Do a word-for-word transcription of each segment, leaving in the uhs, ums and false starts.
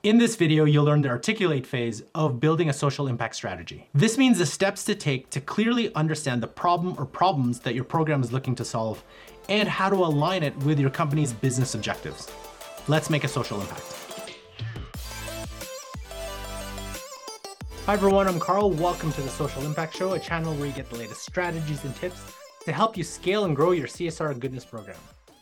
In this video, you'll learn the articulate phase of building a social impact strategy. This means the steps to take to clearly understand the problem or problems that your program is looking to solve and how to align it with your company's business objectives. Let's make a social impact. Hi everyone, I'm Carl. Welcome to the Social Impact Show, a channel where you get the latest strategies and tips to help you scale and grow your C S R goodness program.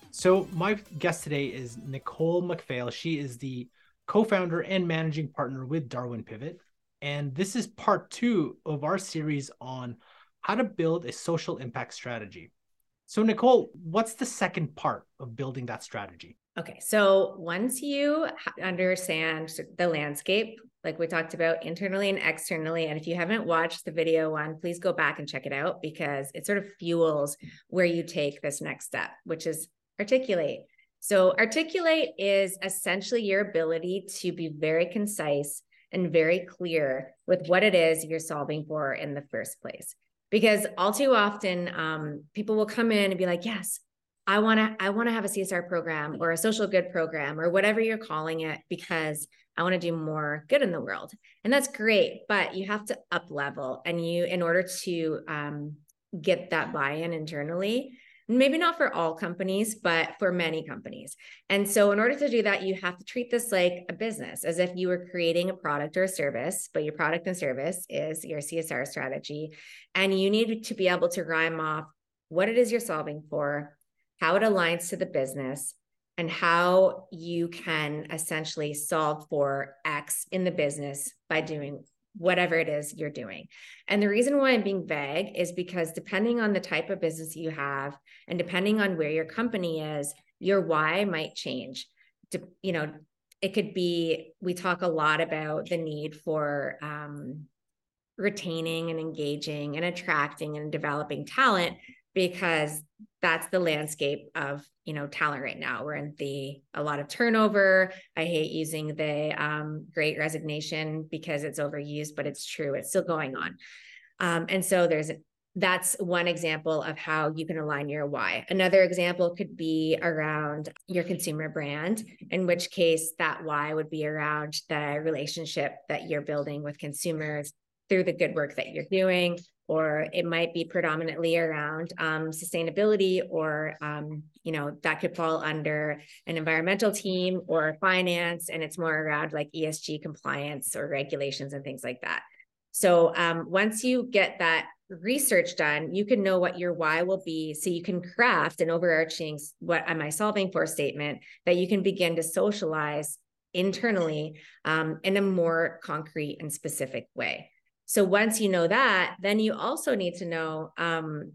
So my guest today is Nicole McPhail. She is the co-founder and managing partner with Darwin Pivot. And this is part two of our series on how to build a social impact strategy. So Nicole, what's the second part of building that strategy? Okay, so once you understand the landscape, like we talked about internally and externally, and if you haven't watched the video one, please go back and check it out because it sort of fuels where you take this next step, which is articulate. So articulate is essentially your ability to be very concise and very clear with what it is you're solving for in the first place. Because all too often, um, people will come in and be like, yes, I want to I want to have a C S R program or a social good program or whatever you're calling it because I want to do more good in the world. And that's great, but you have to up level and you in order to um, get that buy-in internally. Maybe not for all companies, but for many companies. And so in order to do that, you have to treat this like a business, as if you were creating a product or a service, but your product and service is your C S R strategy. And you need to be able to rhyme off what it is you're solving for, how it aligns to the business, and how you can essentially solve for X in the business by doing whatever it is you're doing. And the reason why I'm being vague is because depending on the type of business you have and depending on where your company is, your why might change. You know, it could be, we talk a lot about the need for um, retaining and engaging and attracting and developing talent because that's the landscape of, you know, talent right now. We're in the, a lot of turnover. I hate using the um, great resignation because it's overused, but it's true. It's still going on. Um, and so there's, that's one example of how you can align your why. Another example could be around your consumer brand, in which case that why would be around the relationship that you're building with consumers through the good work that you're doing. Or it might be predominantly around um, sustainability, or, um, you know, that could fall under an environmental team or finance, and it's more around like E S G compliance or regulations and things like that. So um, once you get that research done, you can know what your why will be, so you can craft an overarching what am I solving for statement that you can begin to socialize internally um, in a more concrete and specific way. So once you know that, then you also need to know um,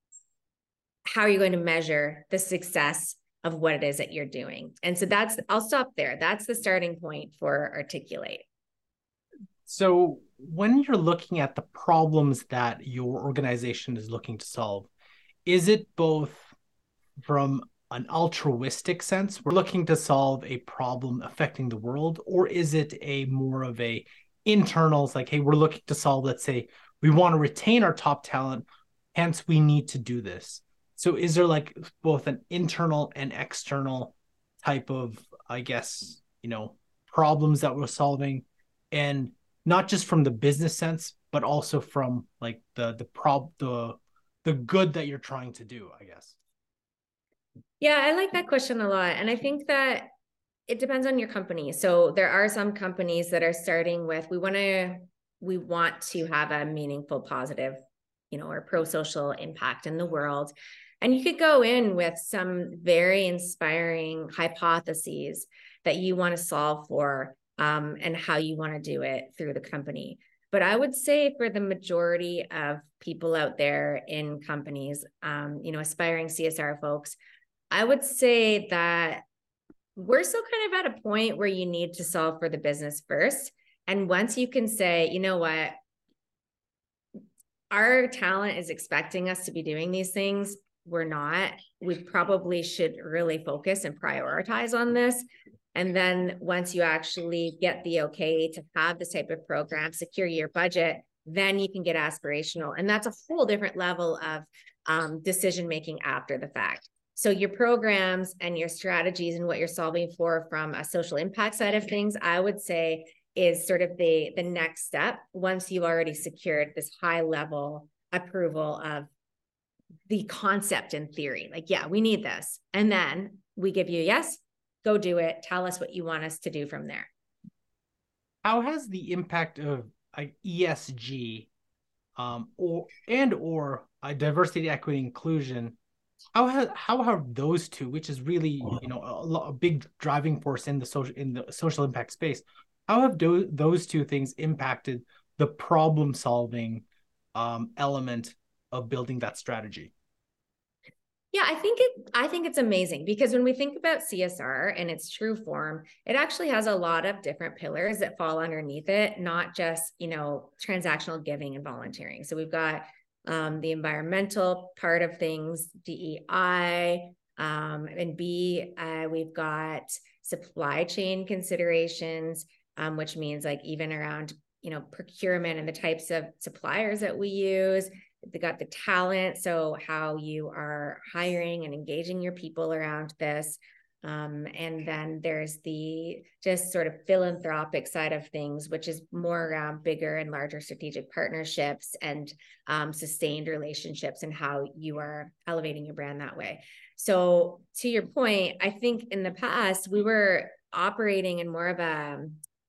how you're going to measure the success of what it is that you're doing. And so that's, I'll stop there. That's the starting point for articulate. So when you're looking at the problems that your organization is looking to solve, is it both from an altruistic sense, we're looking to solve a problem affecting the world, or is it a more of a internals, like, hey, we're looking to solve, let's say, we want to retain our top talent, hence we need to do this. So is there like both an internal and external type of, I guess, you know, problems that we're solving, and not just from the business sense, but also from like the the prob the the good that you're trying to do, I guess? Yeah, I like that question a lot. And I think that it depends on your company. So there are some companies that are starting with, we want to, we want to have a meaningful, positive, you know, or pro-social impact in the world. And you could go in with some very inspiring hypotheses that you want to solve for um, and how you want to do it through the company. But I would say for the majority of people out there in companies, um, you know, aspiring C S R folks, I would say that we're still kind of at a point where you need to solve for the business first. And once you can say, you know what, our talent is expecting us to be doing these things, we're not, we probably should really focus and prioritize on this. And then once you actually get the okay to have this type of program, secure your budget, then you can get aspirational. And that's a whole different level of um, decision-making after the fact. So your programs and your strategies and what you're solving for from a social impact side of things, I would say is sort of the, the next step once you've already secured this high level approval of the concept in theory. Like, yeah, we need this. And then we give you, yes, go do it. Tell us what you want us to do from there. How has the impact of uh, E S G um, or and or uh, diversity, equity, inclusion, how have how have those two, which is really, you know, a, a big driving force in the social in the social impact space, how have do, those two things impacted the problem solving um, element of building that strategy? Yeah, I think it I think it's amazing because when we think about C S R in its true form, it actually has a lot of different pillars that fall underneath it, not just, you know, transactional giving and volunteering. So we've got um, the environmental part of things, D E I, um, and B, uh, we've got supply chain considerations, um, which means like even around, you know, procurement and the types of suppliers that we use. They got the talent, so how you are hiring and engaging your people around this. Um, and then there's the just sort of philanthropic side of things, which is more around bigger and larger strategic partnerships and um, sustained relationships and how you are elevating your brand that way. So to your point, I think in the past, we were operating in more of a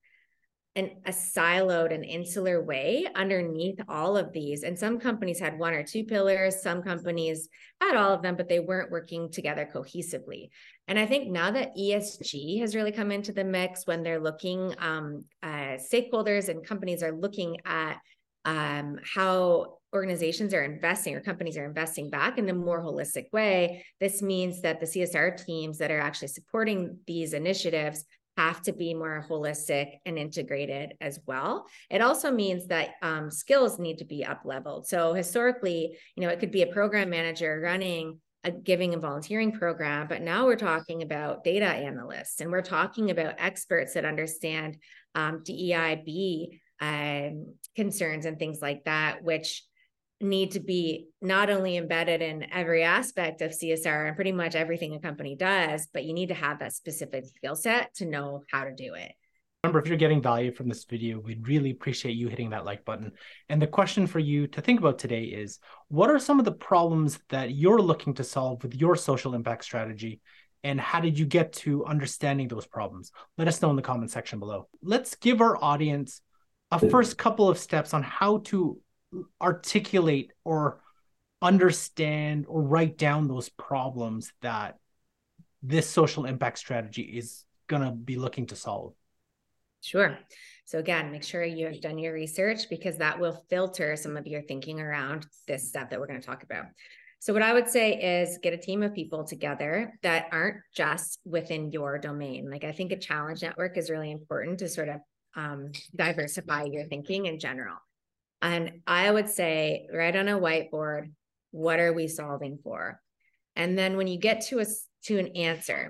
in a siloed and insular way underneath all of these. And some companies had one or two pillars, some companies had all of them, but they weren't working together cohesively. And I think now that E S G has really come into the mix when they're looking, um, uh, stakeholders and companies are looking at um, how organizations are investing or companies are investing back in a more holistic way. This means that the C S R teams that are actually supporting these initiatives have to be more holistic and integrated as well. It also means that um, skills need to be up leveled. So historically, you know, it could be a program manager running a giving and volunteering program, but now we're talking about data analysts and we're talking about experts that understand um, D E I B um, concerns and things like that, which need to be not only embedded in every aspect of C S R and pretty much everything a company does, but you need to have that specific skill set to know how to do it. Remember, if you're getting value from this video, we'd really appreciate you hitting that like button. And the question for you to think about today is, what are some of the problems that you're looking to solve with your social impact strategy? And how did you get to understanding those problems? Let us know in the comment section below. Let's give our audience a first couple of steps on how to articulate or understand or write down those problems that this social impact strategy is going to be looking to solve. Sure. So again, make sure you have done your research because that will filter some of your thinking around this stuff that we're going to talk about. So what I would say is get a team of people together that aren't just within your domain. Like I think a challenge network is really important to sort of um, diversify your thinking in general. And I would say, write on a whiteboard, what are we solving for? And then when you get to a, to an answer,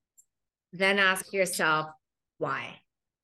then ask yourself, why?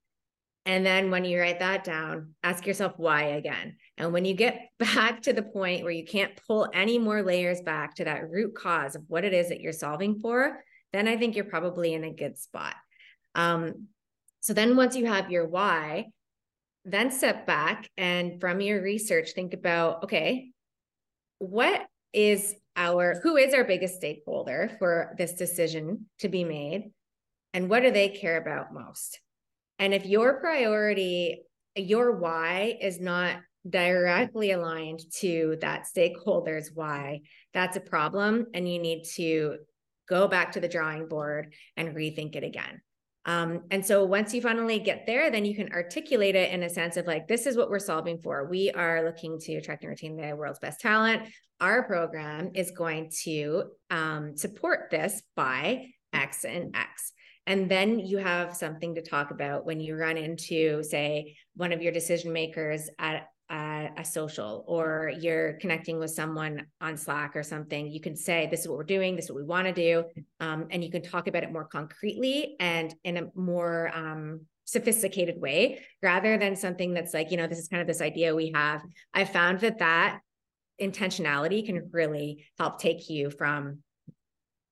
And then when you write that down, ask yourself why again. And when you get back to the point where you can't pull any more layers back to that root cause of what it is that you're solving for, then I think you're probably in a good spot. Um, so then once you have your why, then step back and from your research, think about, okay, what is our, who is our biggest stakeholder for this decision to be made? And what do they care about most? And if your priority, your why is not directly aligned to that stakeholder's why, that's a problem. And you need to go back to the drawing board and rethink it again. Um, and so once you finally get there, then you can articulate it in a sense of like, this is what we're solving for. We are looking to attract and retain the world's best talent. Our program is going to um, support this by X and X. And then you have something to talk about when you run into, say, one of your decision makers at uh, a social, or you're connecting with someone on Slack or something. You can say, this is what we're doing, this is what we want to do. Um, and you can talk about it more concretely and in a more um, sophisticated way, rather than something that's like, you know, this is kind of this idea we have. I found that that intentionality can really help take you from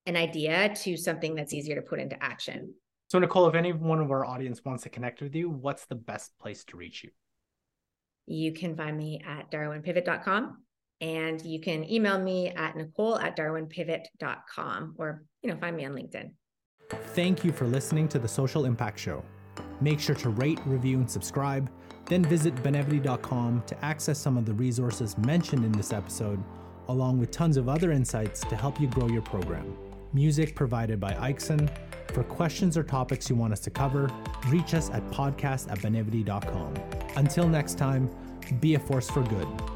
an idea to something that's easier to put into action. So Nicole, if any one of our audience wants to connect with you, what's the best place to reach you? You can find me at darwin pivot dot com, and you can email me at nicole at darwin pivot dot com, or, you know, find me on LinkedIn. Thank you for listening to the Social Impact Show. Make sure to rate, review, and subscribe. Then visit benevity dot com to access some of the resources mentioned in this episode, along with tons of other insights to help you grow your program. Music provided by Ikeson. For questions or topics you want us to cover, reach us at podcast at benevity dot com. Until next time, be a force for good.